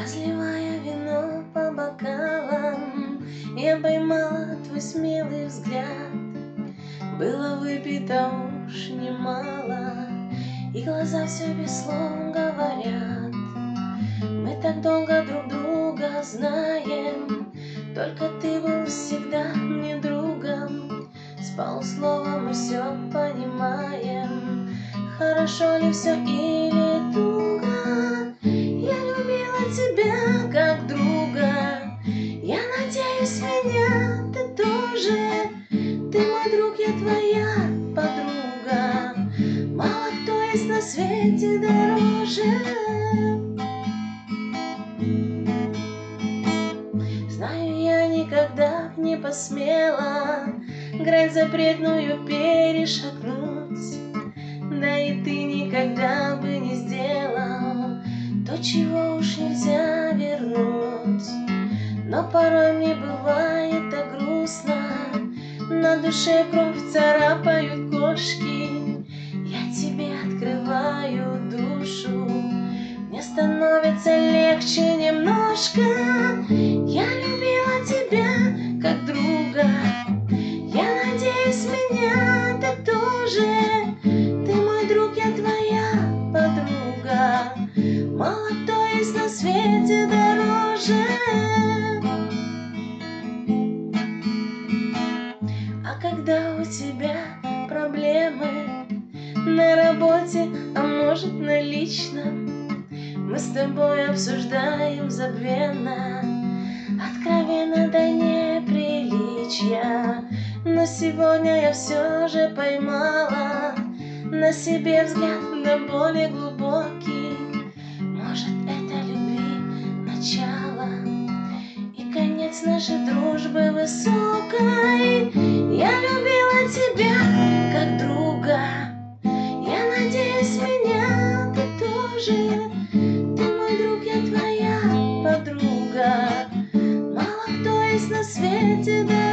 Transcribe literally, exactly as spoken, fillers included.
Разливая вино по бокалам, я поймала твой смелый взгляд. Было выпито уж немало, и глаза все без слов говорят. Мы так долго друг друга знаем, только ты был всегда мне другом. С полуслова мы все понимаем, хорошо ли все или туго. Я любила тебя как друга, я надеюсь, меня ты тоже. Ты мой друг, я твоя подруга, мало кто есть на свете дороже. Знаю, я никогда б не посмела грань запретную перешагнуть, да и ты никогда бы не сделал то, чего уж нельзя вернуть. Но порой мне бывает так грустно, на душе кровь царапают кошки. Я тебе открываю душу, мне становится легче немножко. Я любила тебя как друга, я надеюсь, меня ты тоже. Ты мой друг, я твоя подруга, мало кто есть на свете дороже. А когда у тебя проблемы на работе, а может на личном, мы с тобой обсуждаем забвенно, откровенно до неприличия. Но сегодня я все же поймала на себе взгляд, да более глубокий. Может, это любви начало и конец нашей дружбы высокой. Я любила тебя как друга, я надеюсь, меня ты тоже. Ты мой друг, я твоя подруга, мало кто есть на свете, да.